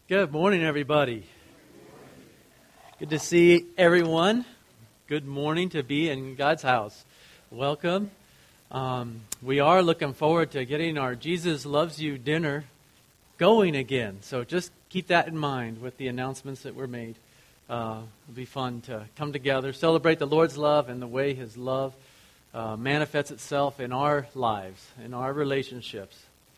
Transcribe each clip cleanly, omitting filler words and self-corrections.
Good morning, everybody. Good to see everyone. Good morning to be in God's house. Welcome. We are looking forward to getting our Jesus Loves You dinner going again. So just keep that in mind with the announcements that were made. It'll be fun to come together, celebrate the Lord's love and the way His love manifests itself in our lives, in our relationships.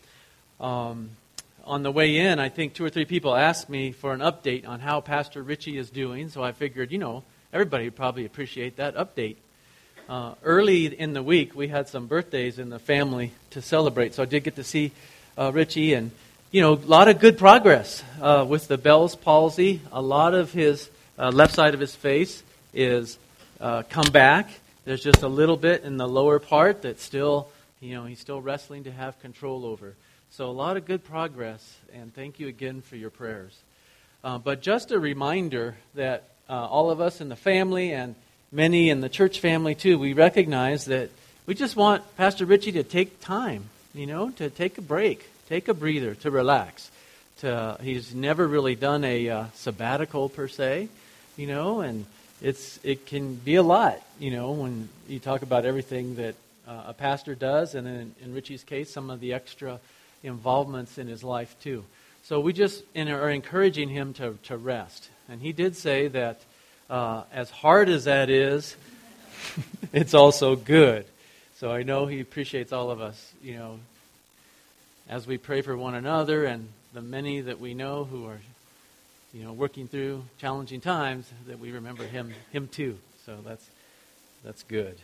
On the way in, I think 2 or 3 people asked me for an update on how Pastor Richie is doing, so I figured, everybody would probably appreciate that update. Early in the week, we had some birthdays in the family to celebrate, so I did get to see Richie, and, a lot of good progress with the Bell's palsy. A lot of his left side of his face is come back. There's just a little bit in the lower part that still, he's still wrestling to have control over. So a lot of good progress, and thank you again for your prayers. But just a reminder that all of us in the family and many in the church family too, we recognize that we just want Pastor Richie to take time, to take a break, take a breather, to relax. He's never really done a sabbatical per se, and it can be a lot, when you talk about everything that a pastor does, and then in Richie's case, some of the extra involvements in his life too. So we just are encouraging him to rest. And he did say that as hard as that is, it's also good. So I know he appreciates all of us, as we pray for one another and the many that we know who are, working through challenging times, that we remember him too. So that's good.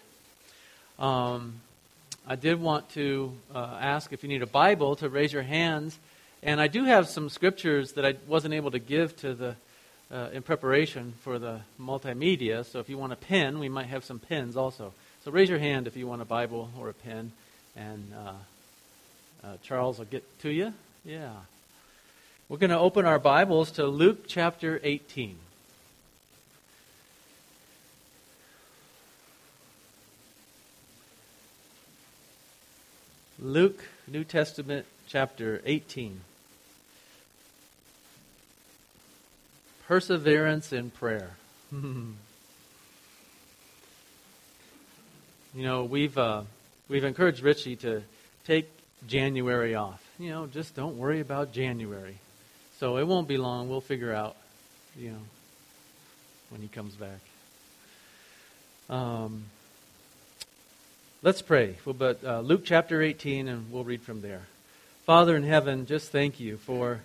I did want to ask if you need a Bible to raise your hands. And I do have some scriptures that I wasn't able to give to in preparation for the multimedia. So if you want a pen, we might have some pens also. So raise your hand if you want a Bible or a pen. And Charles will get to you. Yeah. We're going to open our Bibles to Luke chapter 18. Luke, New Testament, chapter 18. Perseverance in prayer. We've encouraged Richie to take January off. Just don't worry about January. So it won't be long. We'll figure out, when he comes back. Let's pray. But Luke chapter 18, and we'll read from there. Father in heaven, just thank you for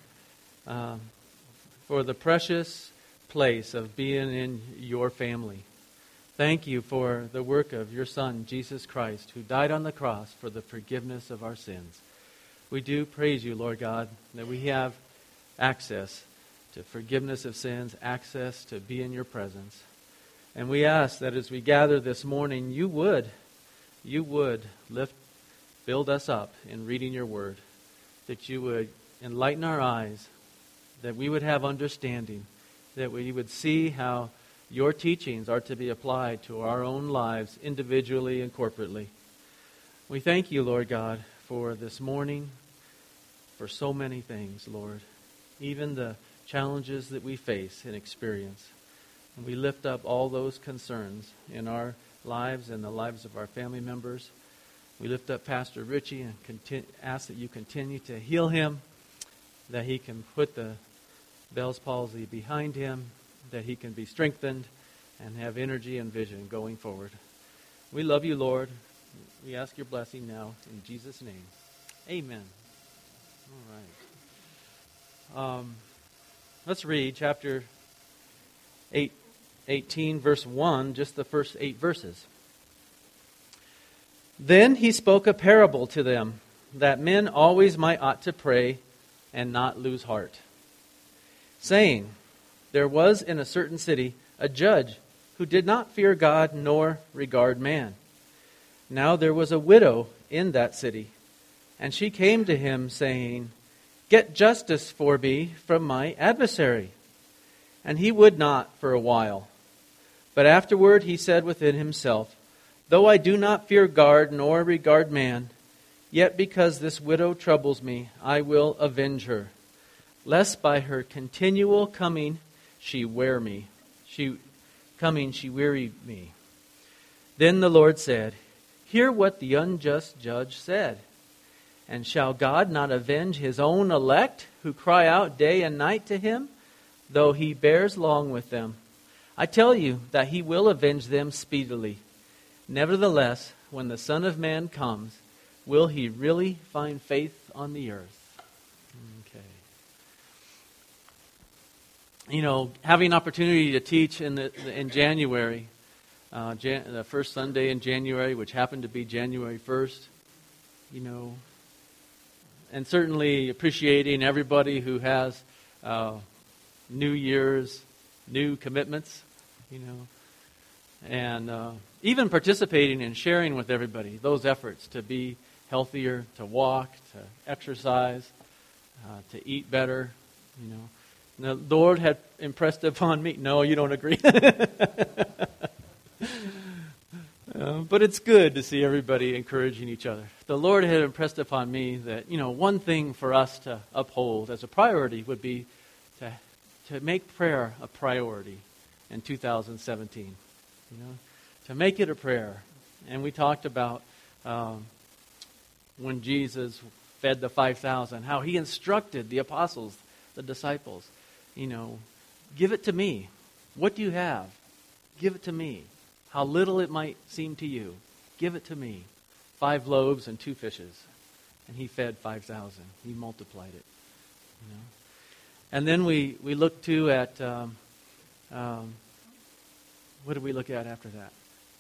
the precious place of being in your family. Thank you for the work of your Son, Jesus Christ, who died on the cross for the forgiveness of our sins. We do praise you, Lord God, that we have access to forgiveness of sins, access to be in your presence. And we ask that as we gather this morning, you would build us up in reading your word, that you would enlighten our eyes, that we would have understanding, that we would see how your teachings are to be applied to our own lives individually and corporately. We thank you, Lord God, for this morning, for so many things, Lord, even the challenges that we face and experience. And we lift up all those concerns in our lives and the lives of our family members. We lift up Pastor Richie and ask that you continue to heal him, that he can put the Bell's palsy behind him, that he can be strengthened and have energy and vision going forward. We love you, Lord. We ask your blessing now in Jesus' name. Amen. All right. Let's read chapter 18, verse 1, just the first 8 verses. Then he spoke a parable to them, that men always ought to pray and not lose heart, saying, there was in a certain city a judge who did not fear God nor regard man. Now there was a widow in that city, and she came to him, saying, get justice for me from my adversary. And he would not for a while. But afterward he said within himself, though I do not fear God nor regard man, yet because this widow troubles me, I will avenge her. lest by her continual coming she wear me. She weary me. Then the Lord said, hear what the unjust judge said. And shall God not avenge his own elect, who cry out day and night to him, though he bears long with them? I tell you that he will avenge them speedily. Nevertheless, when the Son of Man comes, will he really find faith on the earth? Okay. You know, having an opportunity to teach in January, the first Sunday in January, which happened to be January 1st, you know, and certainly appreciating everybody who has New Year's, new commitments, you know, and even participating and sharing with everybody those efforts to be healthier, to walk, to exercise, to eat better, you know. And the Lord had impressed upon me. No, you don't agree. But it's good to see everybody encouraging each other. The Lord had impressed upon me that, you know, one thing for us to uphold as a priority would be to make prayer a priority in 2017. You know, to make it a prayer. And we talked about when Jesus fed the 5,000, how he instructed the apostles, the disciples, you know, give it to me. What do you have? Give it to me. How little it might seem to you. Give it to me. 5 loaves and 2 fishes. And he fed 5,000. He multiplied it. You know? And then we look too at, what did we look at after that?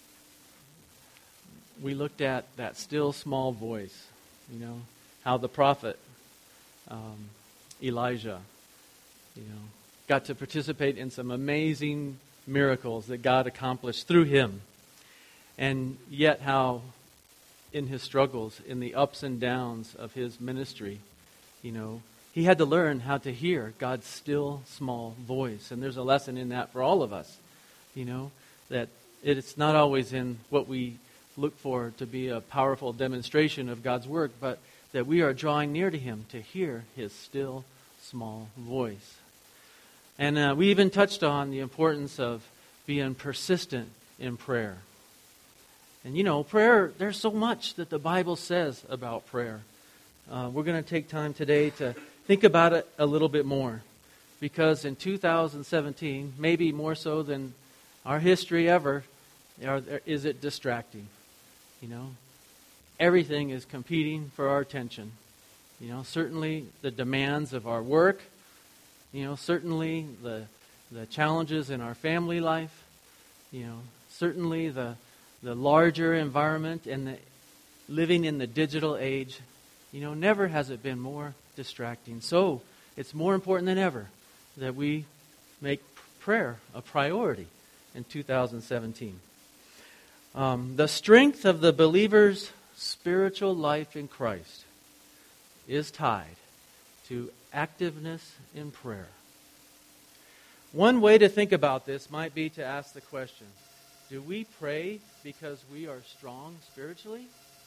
We looked at that still small voice. You know, how the prophet Elijah, you know, got to participate in some amazing miracles that God accomplished through him. And yet how in his struggles, in the ups and downs of his ministry, you know, he had to learn how to hear God's still small voice. And there's a lesson in that for all of us, you know, that it's not always in what we look for to be a powerful demonstration of God's work, but that we are drawing near to him to hear his still small voice. And we even touched on the importance of being persistent in prayer. And you know, prayer, there's so much that the Bible says about prayer. We're going to take time today to think about it a little bit more. Because in 2017, maybe more so than our history ever, is it distracting? You know, everything is competing for our attention. You know, certainly the demands of our work, you know, certainly the challenges in our family life, you know, certainly the larger environment and the living in the digital age, you know, never has it been more distracting. So it's more important than ever that we make prayer a priority in 2017. The strength of the believer's spiritual life in Christ is tied to activeness in prayer. One way to think about this might be to ask the question, do we pray because we are strong spiritually?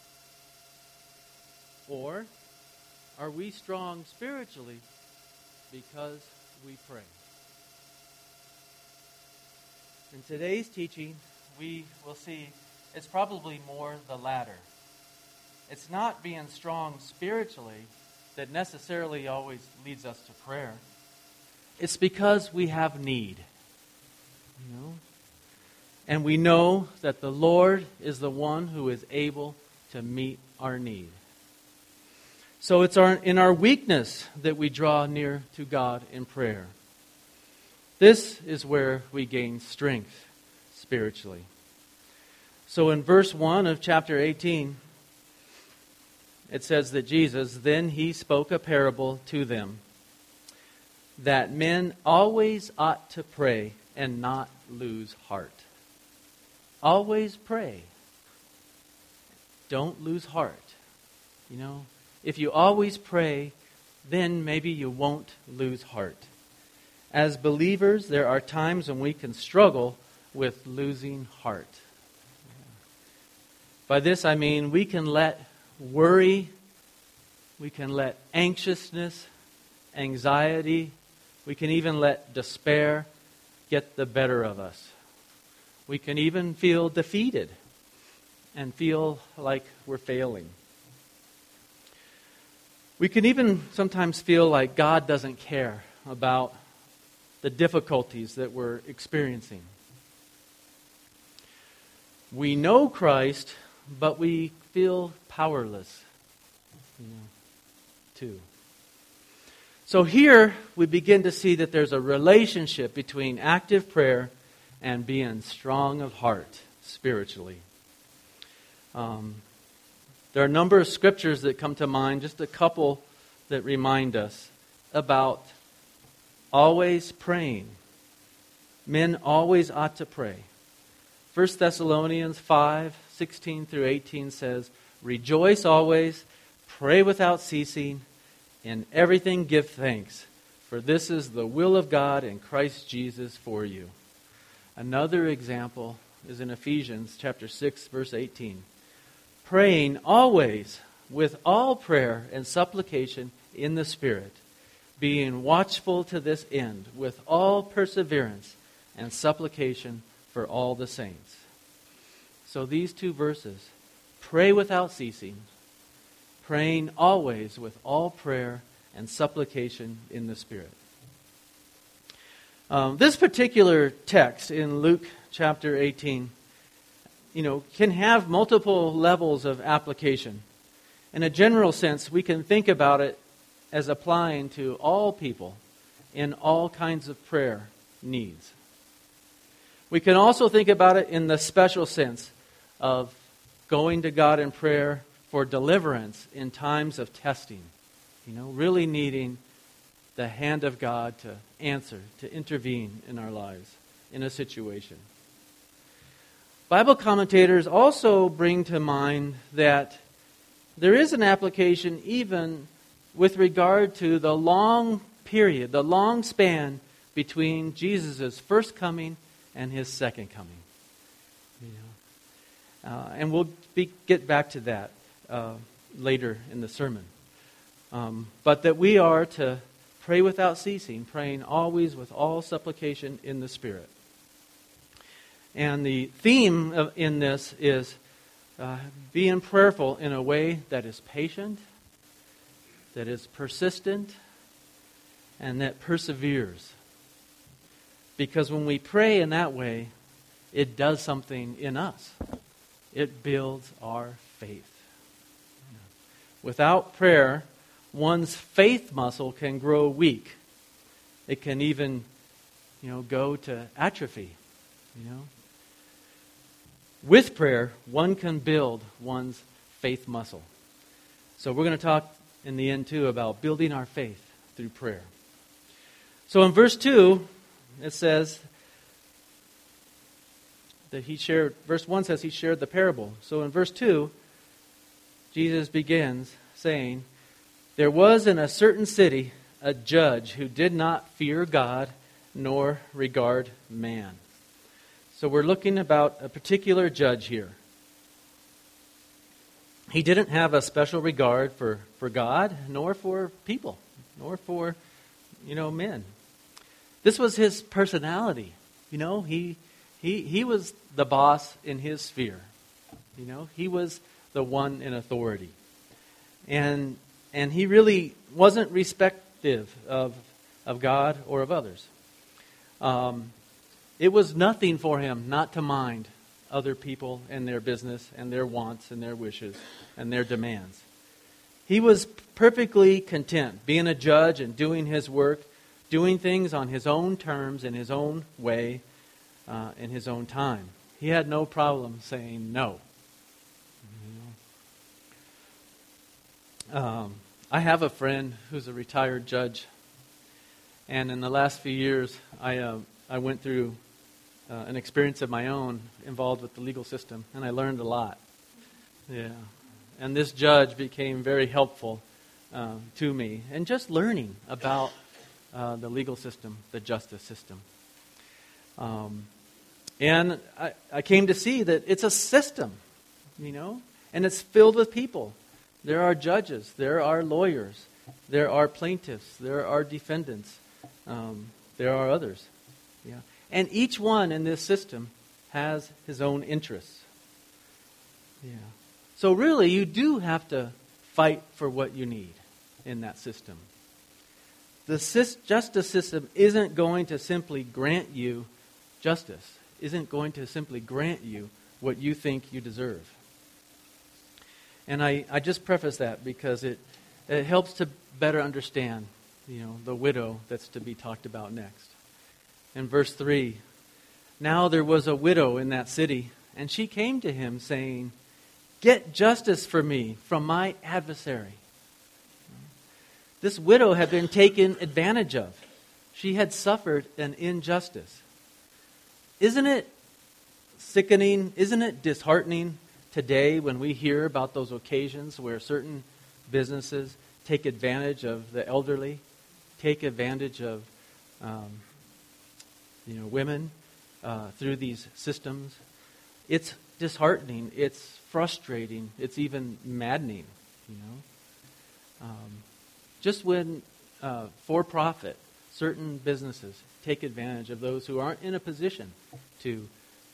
Or are we strong spiritually because we pray? In today's teaching, we will see it's probably more the latter. It's not being strong spiritually that necessarily always leads us to prayer. It's because we have need. You know? And we know that the Lord is the one who is able to meet our need. So it's in our weakness that we draw near to God in prayer. This is where we gain strength spiritually. So in verse 1 of chapter 18, it says that Jesus, then he spoke a parable to them, that men always ought to pray and not lose heart. Always pray. Don't lose heart. You know, if you always pray, then maybe you won't lose heart. As believers, there are times when we can struggle with losing heart. By this I mean we can let worry, we can let anxiousness anxiety. We can even let despair get the better of us. We can even feel defeated and feel like we're failing. We can even sometimes feel like God doesn't care about the difficulties that we're experiencing. We know Christ, but we feel powerless, too. So here we begin to see that there's a relationship between active prayer and being strong of heart spiritually. There are a number of scriptures that come to mind, just a couple that remind us about always praying. Men always ought to pray. 1 Thessalonians 5:16 through 18 says, "Rejoice always, pray without ceasing, in everything give thanks, for this is the will of God in Christ Jesus for you." Another example is in Ephesians chapter 6, verse 18. "Praying always with all prayer and supplication in the Spirit, being watchful to this end with all perseverance and supplication for all the saints." So these two verses, pray without ceasing, praying always with all prayer and supplication in the Spirit. This particular text in Luke chapter 18, can have multiple levels of application. In a general sense, we can think about it as applying to all people in all kinds of prayer needs. We can also think about it in the special sense of going to God in prayer for deliverance in times of testing. Really needing the hand of God to answer, to intervene in our lives, in a situation. Bible commentators also bring to mind that there is an application even with regard to the long period, the long span between Jesus' first coming and His second coming. And we'll get back to that later in the sermon. But that we are to pray without ceasing, praying always with all supplication in the Spirit. And the theme in this is being prayerful in a way that is patient, that is persistent, and that perseveres. Because when we pray in that way, it does something in us. It builds our faith. Without prayer, one's faith muscle can grow weak. It can even, go to atrophy. With prayer, one can build one's faith muscle. So we're going to talk in the end too about building our faith through prayer. So in verse 2, it says that verse 1 says he shared the parable. So in verse 2, Jesus begins saying, "There was in a certain city a judge who did not fear God nor regard man." So we're looking about a particular judge here. He didn't have a special regard for God, nor for people, nor for, men. This was his personality. He was the boss in his sphere. He was the one in authority. And he really wasn't respective of God or of others. It was nothing for him not to mind other people and their business and their wants and their wishes and their demands. He was perfectly content being a judge and doing his work, doing things on his own terms, in his own way, in his own time. He had no problem saying no. I have a friend who's a retired judge, and in the last few years, I went through an experience of my own involved with the legal system, and I learned a lot. Yeah, and this judge became very helpful to me, and just learning about the legal system, the justice system. And I came to see that it's a system, and it's filled with people. There are judges, there are lawyers, There are plaintiffs. There are defendants. There are others. Yeah. And each one in this system has his own interests. Yeah. So really, you do have to fight for what you need in that system. The justice system isn't going to simply grant you justice, isn't going to simply grant you what you think you deserve. And I just preface that because it helps to better understand, the widow that's to be talked about next. In verse 3, now there was a widow in that city, and she came to him saying, "Get justice for me from my adversary." This widow had been taken advantage of. She had suffered an injustice. Isn't it sickening? Isn't it disheartening today when we hear about those occasions where certain businesses take advantage of the elderly, take advantage of women through these systems? It's disheartening. It's frustrating. It's even maddening. Just when for-profit, certain businesses take advantage of those who aren't in a position to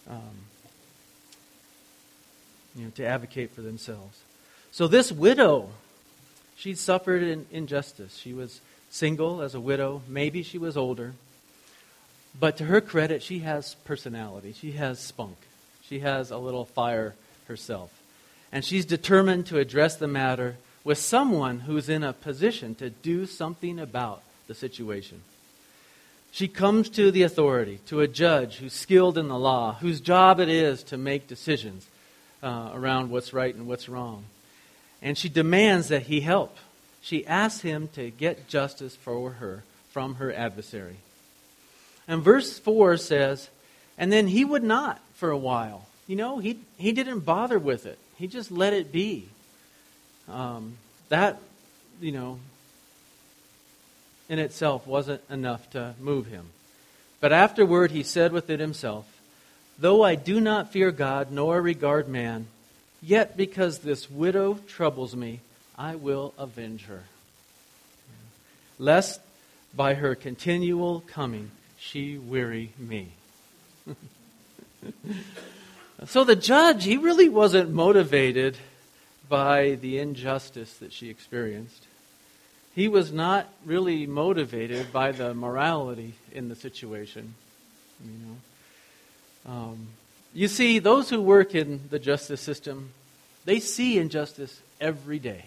advocate for themselves. So this widow, she suffered an injustice. She was single as a widow. Maybe she was older. But to her credit, she has personality. She has spunk. She has a little fire herself. And she's determined to address the matter with someone who's in a position to do something about the situation. She comes to the authority, to a judge who's skilled in the law, whose job it is to make decisions around what's right and what's wrong. And she demands that he help. She asks him to get justice for her from her adversary. And verse 4 says, and then he would not for a while. He didn't bother with it. He just let it be. That in itself wasn't enough to move him. But afterward he said within himself, though I do not fear God nor regard man, yet because this widow troubles me, I will avenge her, lest by her continual coming she weary me. So the judge, he really wasn't motivated by the injustice that she experienced. He was not really motivated by the morality in the situation. You see, those who work in the justice system, they see injustice every day.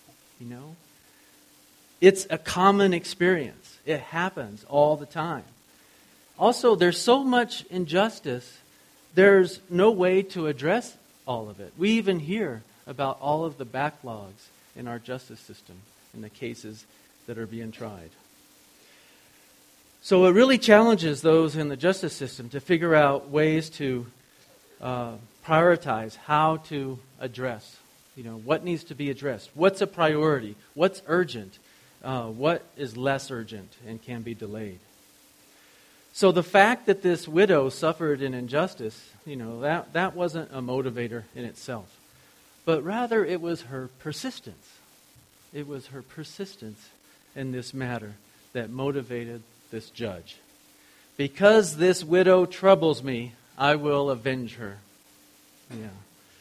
It's a common experience. It happens all the time. Also, there's so much injustice, there's no way to address all of it. We even hear about all of the backlogs in our justice system in the cases that are being tried. So it really challenges those in the justice system to figure out ways to prioritize how to address, what needs to be addressed, what's a priority, what's urgent, what is less urgent and can be delayed. So the fact that this widow suffered an injustice, that wasn't a motivator in itself. But rather it was her persistence. It was her persistence in this matter that motivated this judge. Because this widow troubles me, I will avenge her. Yeah.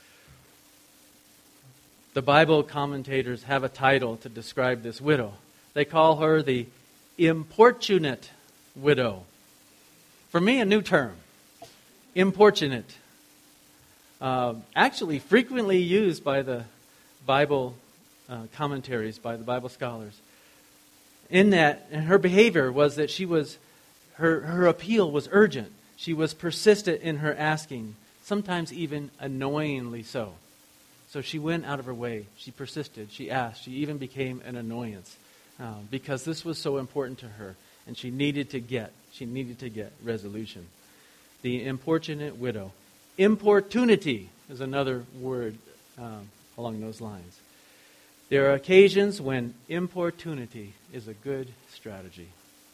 The Bible commentators have a title to describe this widow. They call her the importunate widow. For me, a new term. Importunate. Actually frequently used by the Bible commentaries, by the Bible scholars. In that, and her behavior was that her appeal was urgent. She was persistent in her asking, sometimes even annoyingly so. So she went out of her way. She persisted. She asked. She even became an annoyance because this was so important to her, and she needed to get resolution. The importunate widow. Importunity is another word along those lines. There are occasions when importunity is a good strategy.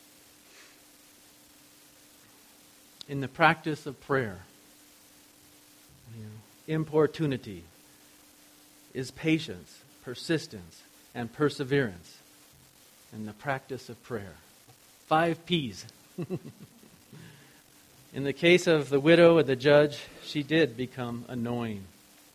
In the practice of prayer, importunity is patience, persistence, and perseverance and the practice of prayer. 5 P's. In the case of the widow and the judge, she did become annoying.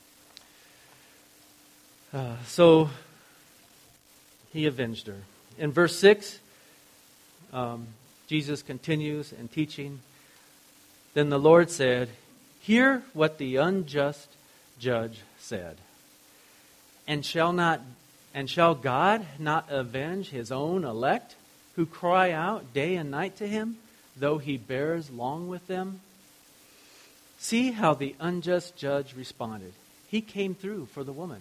So he avenged her. In verse 6, Jesus continues in teaching. Then the Lord said, "Hear what the unjust judge said. And shall God not avenge his own elect, who cry out day and night to him, though he bears long with them?" See how the unjust judge responded. He came through for the woman.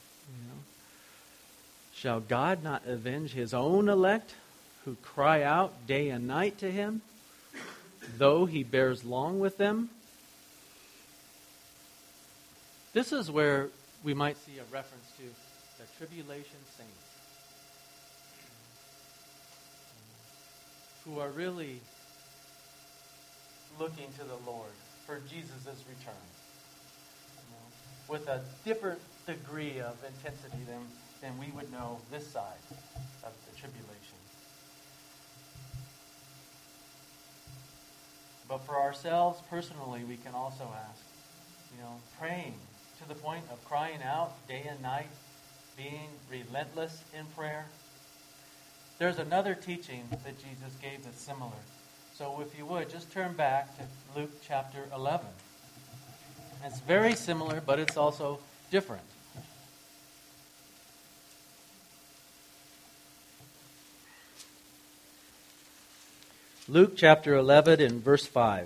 Shall God not avenge his own elect, who cry out day and night to him, though he bears long with them? This is where we might see a reference to the tribulation saints, who are really looking to the Lord for Jesus' return, with a different degree of intensity than we would know this side of the tribulation. But for ourselves personally, we can also ask, praying to the point of crying out day and night, being relentless in prayer. There's another teaching that Jesus gave that's similar. So if you would, just turn back to Luke chapter 11. It's very similar, but it's also different. Luke chapter 11 and verse 5.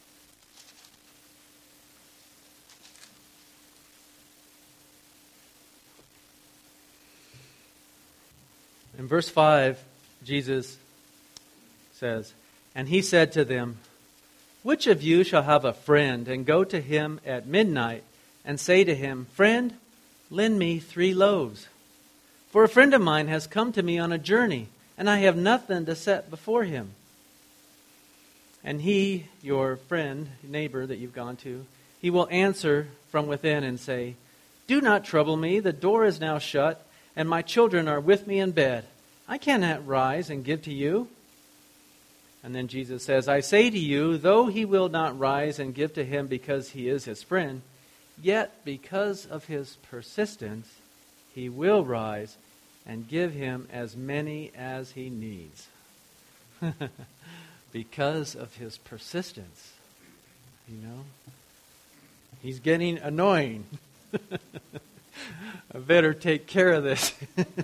In verse 5, Jesus says, "And he said to them, which of you shall have a friend and go to him at midnight and say to him, 'Friend, lend me 3 loaves. For a friend of mine has come to me on a journey, and I have nothing to set before him.' And he, your friend, neighbor that you've gone to, he will answer from within and say, 'Do not trouble me, the door is now shut, and my children are with me in bed. I cannot rise and give to you.' And then Jesus says, 'I say to you, though he will not rise and give to him because he is his friend, yet because of his persistence, he will rise and give him as many as he needs.'" Because of his persistence. He's getting annoying. I better take care of this.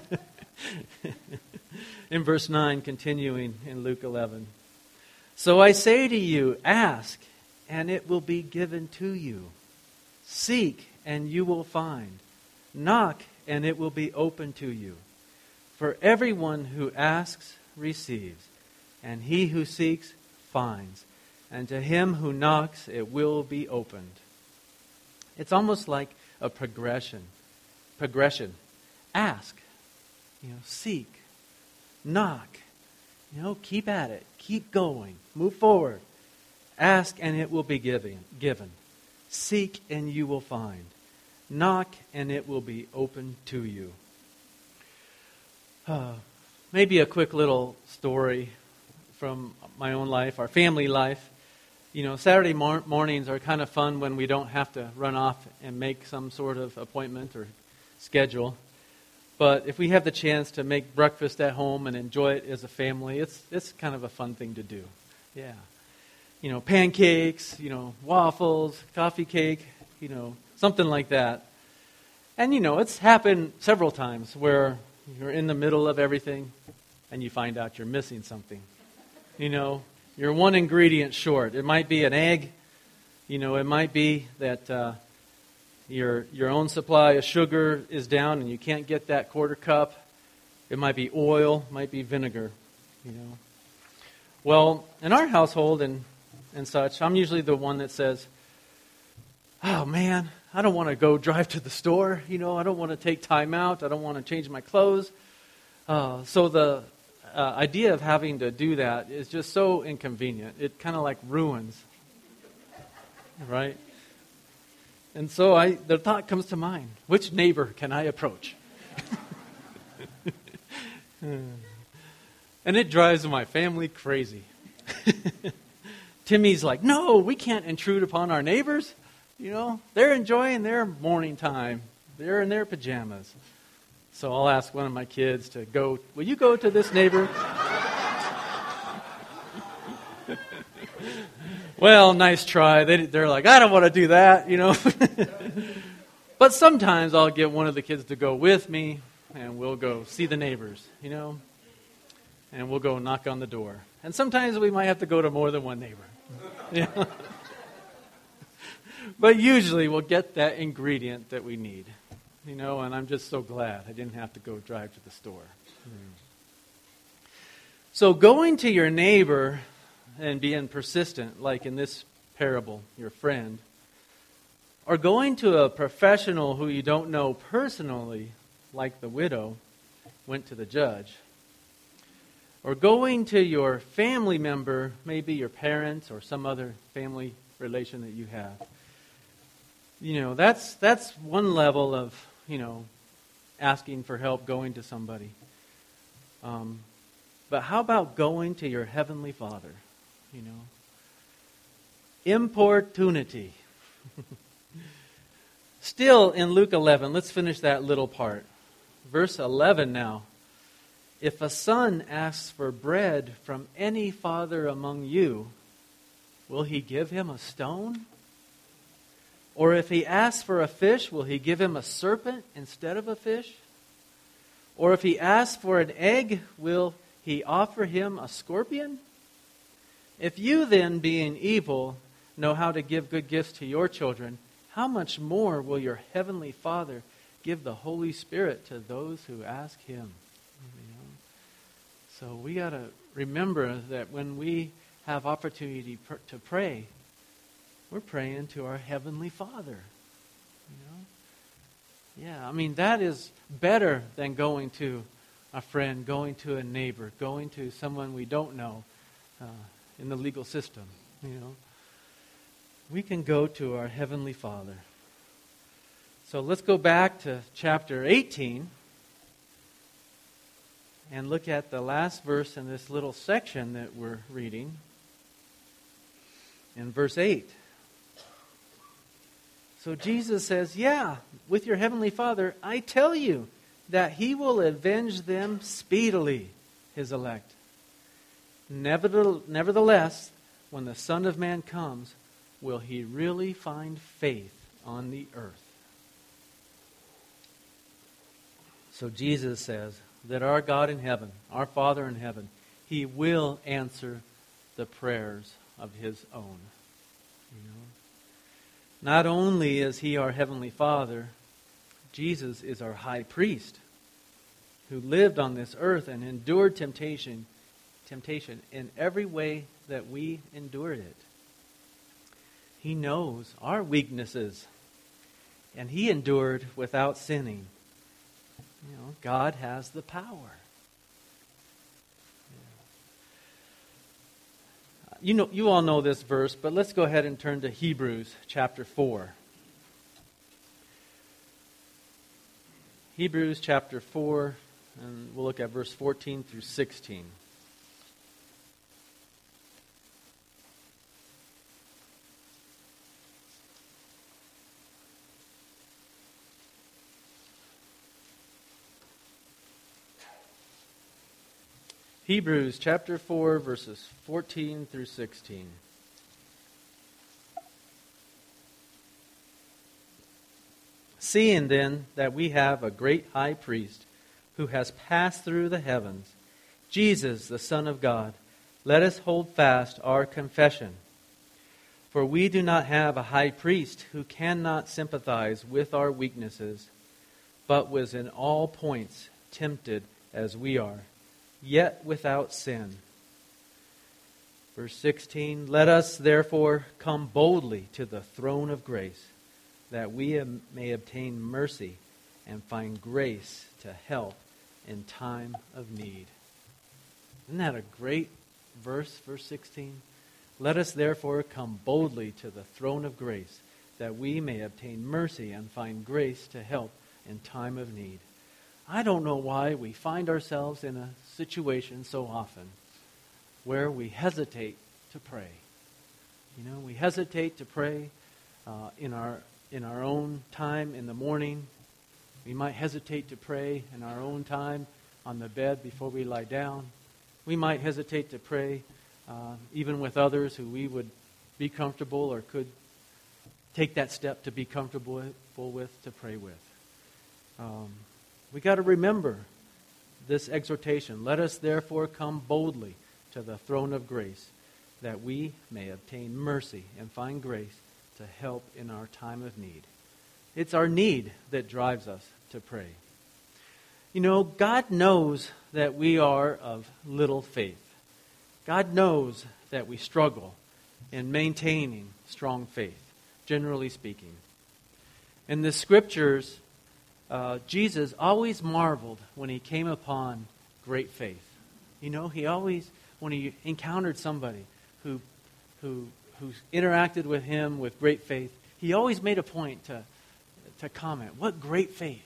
In verse 9, continuing in Luke 11. "So I say to you, ask, and it will be given to you. Seek, and you will find. Knock, and it will be open to you. For everyone who asks receives, and he who seeks finds, and to him who knocks it will be opened." It's almost like a progression. Ask, seek, knock, keep at it, keep going, move forward. Ask and it will be given. Seek and you will find. Knock and it will be open to you. Maybe a quick little story from my own life, our family life. Saturday mornings are kind of fun when we don't have to run off and make some sort of appointment or schedule. But if we have the chance to make breakfast at home and enjoy it as a family, it's kind of a fun thing to do. Yeah. Pancakes, waffles, coffee cake, something like that. And, it's happened several times where you're in the middle of everything and you find out you're missing something. You're one ingredient short. It might be an egg. It might be that your own supply of sugar is down and you can't get that quarter cup. It might be oil, might be vinegar. Well, in our household and such, I'm usually the one that says, "Oh man, I don't want to go drive to the store. I don't want to take time out. I don't want to change my clothes." So the idea of having to do that is just so inconvenient. It kind of like ruins, right? And so the thought comes to mind, which neighbor can I approach? And it drives my family crazy. Timmy's like, no, we can't intrude upon our neighbors. You know, they're enjoying their morning time. They're in their pajamas. So I'll ask one of my kids to go, will you go to this neighbor? Well, nice try. They're like, I don't want to do that, you know. But sometimes I'll get one of the kids to go with me, and we'll go see the neighbors, you know. And we'll go knock on the door. And sometimes we might have to go to more than one neighbor. You know? But usually we'll get that ingredient that we need. You know, and I'm just so glad I didn't have to go drive to the store. So going to your neighbor and being persistent, like in this parable, your friend, or going to a professional who you don't know personally, like the widow went to the judge, or going to your family member, maybe your parents or some other family relation that you have. You know, that's one level of, you know, asking for help, going to somebody. But how about going to your Heavenly Father? You know, importunity. Still in Luke 11, let's finish that little part. Verse 11 now. If a son asks for bread from any father among you, will he give him a stone? Or if he asks for a fish, will he give him a serpent instead of a fish? Or if he asks for an egg, will he offer him a scorpion? If you then, being evil, know how to give good gifts to your children, how much more will your heavenly Father give the Holy Spirit to those who ask him? You know? So we got to remember that when we have opportunity to pray, we're praying to our Heavenly Father. You know? Yeah, I mean, that is better than going to a friend, going to a neighbor, going to someone we don't know in the legal system. You know, we can go to our Heavenly Father. So let's go back to chapter 18 and look at the last verse in this little section that we're reading. In verse 8. So Jesus says, yeah, with your Heavenly Father, I tell you that He will avenge them speedily, His elect. Nevertheless, when the Son of Man comes, will He really find faith on the earth? So Jesus says that our God in heaven, our Father in heaven, He will answer the prayers of His own. You know? Not only is He our Heavenly Father, Jesus is our high priest who lived on this earth and endured temptation in every way that we endured it. He knows our weaknesses, and He endured without sinning. You know, God has the power. You know, you all know this verse, but let's go ahead and turn to Hebrews chapter 4. Hebrews chapter 4, and we'll look at verse 14 through 16. Hebrews chapter 4, verses 14 through 16. Seeing then that we have a great high priest who has passed through the heavens, Jesus, the Son of God, let us hold fast our confession. For we do not have a high priest who cannot sympathize with our weaknesses, but was in all points tempted as we are, yet without sin. Verse 16, let us therefore come boldly to the throne of grace, that we may obtain mercy and find grace to help in time of need. Isn't that a great verse, verse 16? Let us therefore come boldly to the throne of grace, that we may obtain mercy and find grace to help in time of need. I don't know why we find ourselves in a situation so often where we hesitate to pray. We hesitate to pray in our own time in the morning. We might hesitate to pray in our own time on the bed before we lie down. We might hesitate to pray even with others who we would be comfortable or could take that step to be comfortable with, to pray with. We got to remember this exhortation. Let us therefore come boldly to the throne of grace, that we may obtain mercy and find grace to help in our time of need. It's our need that drives us to pray. God knows that we are of little faith. God knows that we struggle in maintaining strong faith, generally speaking. In the Scriptures, Jesus always marveled when he came upon great faith. He always, when he encountered somebody who interacted with him with great faith, he always made a point to comment, what great faith.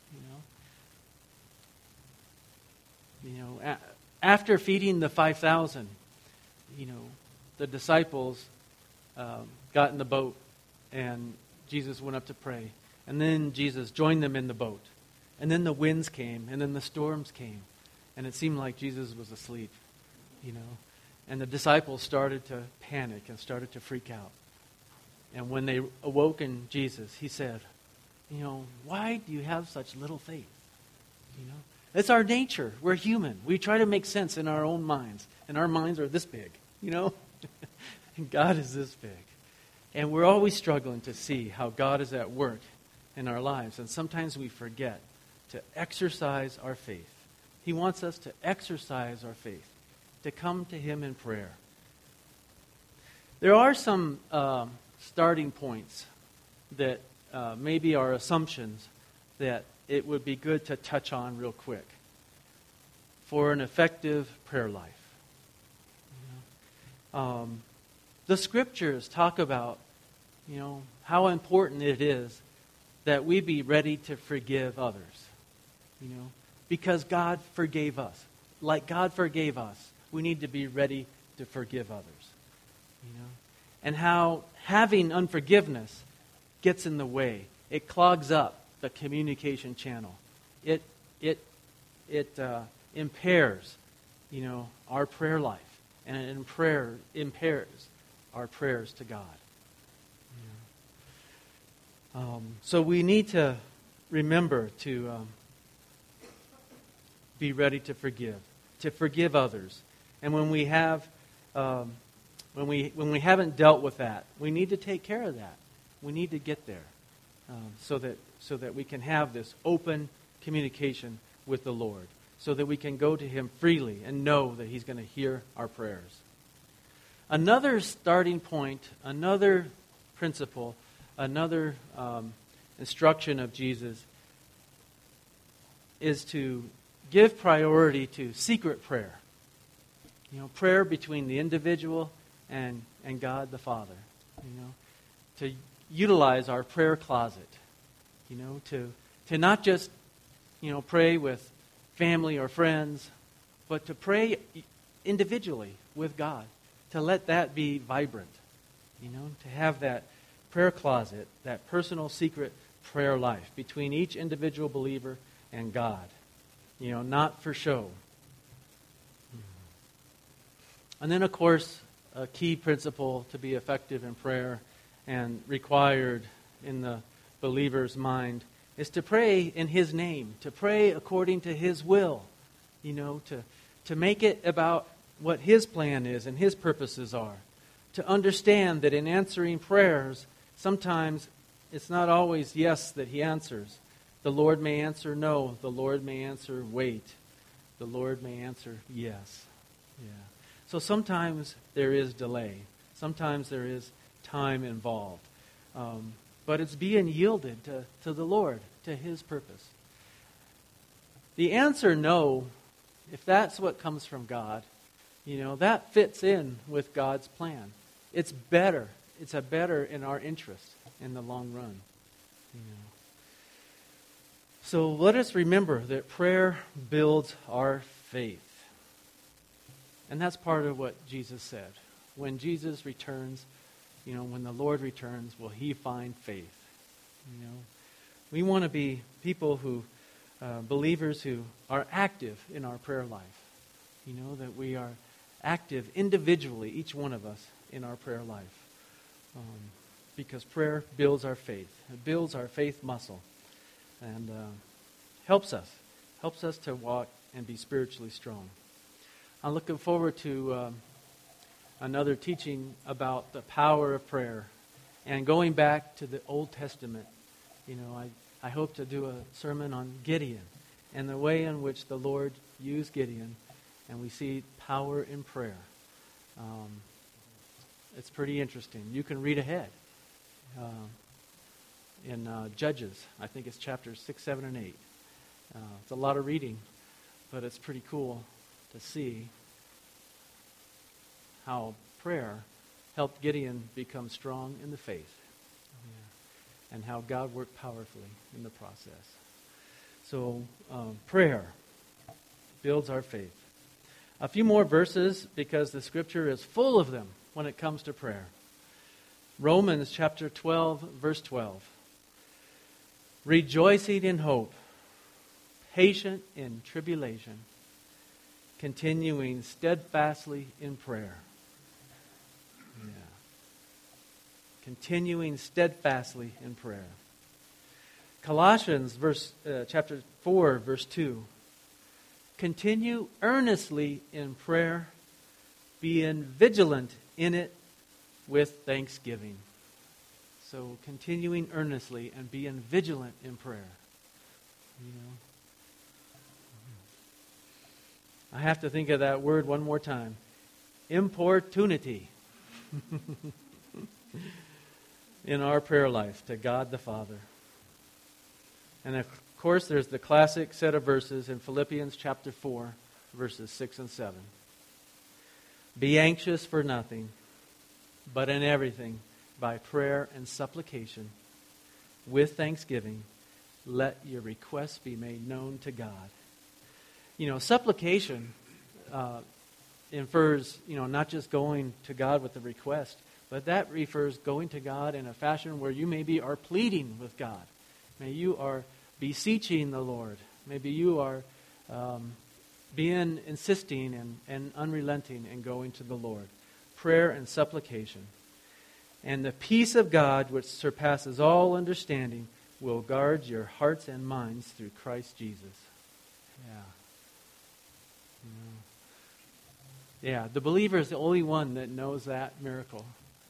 After feeding the 5,000, the disciples got in the boat and Jesus went up to pray. And then Jesus joined them in the boat. And then the winds came, and then the storms came. And it seemed like Jesus was asleep, And the disciples started to panic and started to freak out. And when they awoke in Jesus, he said, why do you have such little faith? It's our nature. We're human. We try to make sense in our own minds. And our minds are this big, And God is this big. And we're always struggling to see how God is at work in our lives. And sometimes we forget to exercise our faith. He wants us to exercise our faith, to come to him in prayer. There are some starting points that maybe are assumptions that it would be good to touch on real quick for an effective prayer life. The Scriptures talk about, how important it is that we be ready to forgive others. Because God forgave us. Like God forgave us, we need to be ready to forgive others. And how having unforgiveness gets in the way. It clogs up the communication channel. It impairs, our prayer life, and it impairs our prayers to God. So we need to remember to be ready to forgive others, and when we have, when we haven't dealt with that, we need to take care of that. We need to get there, so that we can have this open communication with the Lord, so that we can go to him freely and know that he's going to hear our prayers. Another starting point, another principle, another instruction of Jesus is to give priority to secret prayer. Prayer between the individual and God the Father. To utilize our prayer closet. To not just, pray with family or friends, but to pray individually with God. To let that be vibrant. To have that prayer closet, that personal secret prayer life between each individual believer and God. Not for show. And then, of course, a key principle to be effective in prayer and required in the believer's mind is to pray in his name, to pray according to his will, to make it about what his plan is and his purposes are. To understand that in answering prayers, sometimes it's not always yes that he answers. The Lord may answer no. The Lord may answer wait. The Lord may answer yes. Yeah. So sometimes there is delay. Sometimes there is time involved. But it's being yielded to the Lord, to his purpose. The answer no, if that's what comes from God, that fits in with God's plan. It's better. It's a better in our interest in the long run. So let us remember that prayer builds our faith. And that's part of what Jesus said. When Jesus returns, when the Lord returns, will he find faith? We want to be people who, believers who are active in our prayer life. That we are active individually, each one of us, in our prayer life. Because prayer builds our faith. It builds our faith muscle. And helps us to walk and be spiritually strong. I'm looking forward to another teaching about the power of prayer. And going back to the Old Testament, I hope to do a sermon on Gideon and the way in which the Lord used Gideon, and we see power in prayer. It's pretty interesting. You can read ahead in Judges. I think it's chapters 6, 7, and 8. It's a lot of reading, but it's pretty cool to see how prayer helped Gideon become strong in the faith, and how God worked powerfully in the process. So prayer builds our faith. A few more verses, because the Scripture is full of them when it comes to prayer. Romans chapter 12, verse 12. Rejoicing in hope, patient in tribulation, continuing steadfastly in prayer. Continuing steadfastly in prayer. Colossians chapter 4, verse 2. Continue earnestly in prayer, being vigilant in it with thanksgiving. So continuing earnestly and being vigilant in prayer. I have to think of that word one more time. Importunity. In our prayer life to God the Father. And of course, there's the classic set of verses in Philippians chapter 4, verses 6 and 7. Be anxious for nothing, but in everything, by prayer and supplication, with thanksgiving, let your requests be made known to God. Supplication infers, not just going to God with the request, but that refers going to God in a fashion where you maybe are pleading with God. Maybe you are beseeching the Lord. Maybe you are being insisting and unrelenting in going to the Lord. Prayer and supplication. And the peace of God, which surpasses all understanding, will guard your hearts and minds through Christ Jesus. Yeah, the believer is the only one that knows that miracle.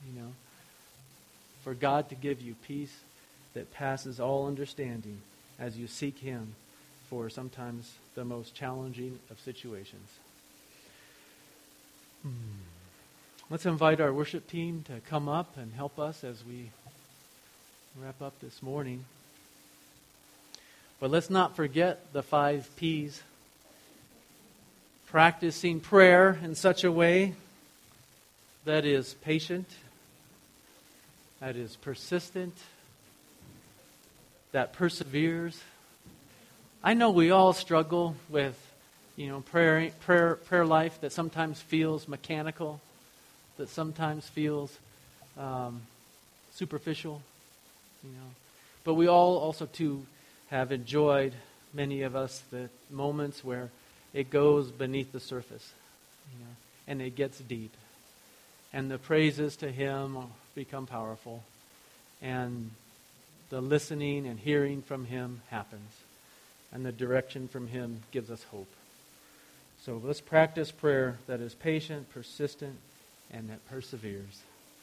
For God to give you peace that passes all understanding as you seek Him for sometimes the most challenging of situations. Let's invite our worship team to come up and help us as we wrap up this morning. But let's not forget the 5 P's. Practicing prayer in such a way that is patient, that is persistent, that perseveres. I know we all struggle with, prayer life that sometimes feels mechanical, that sometimes feels superficial, But we all also too have enjoyed, many of us, the moments where it goes beneath the surface, and it gets deep. And the praises to Him become powerful. And the listening and hearing from Him happens. And the direction from Him gives us hope. So let's practice prayer that is patient, persistent, and that perseveres.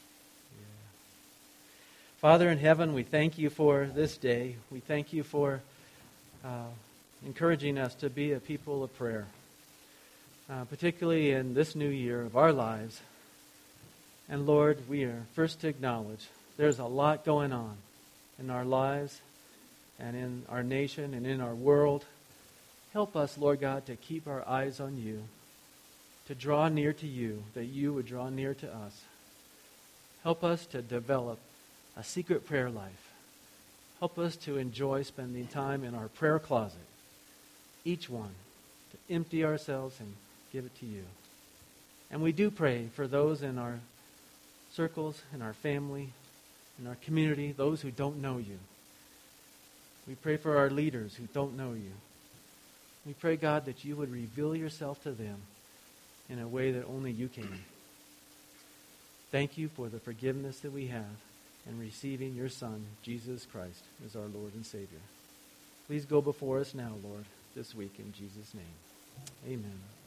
Father in heaven, we thank You for this day. We thank You for encouraging us to be a people of prayer. Particularly in this new year of our lives. And Lord, we are first to acknowledge there's a lot going on in our lives and in our nation and in our world. Help us, Lord God, to keep our eyes on You, to draw near to You, that You would draw near to us. Help us to develop a secret prayer life, Help us to enjoy spending time in our prayer closet, each one, to empty ourselves and give it to you. And we do pray for those in our circles, in our family, in our community, those who don't know you. We pray for our leaders who don't know you. We pray, God, that you would reveal yourself to them in a way that only you can. Thank you for the forgiveness that we have in receiving your Son, Jesus Christ, as our Lord and Savior. Please go before us now, Lord, this week in Jesus' name. Amen.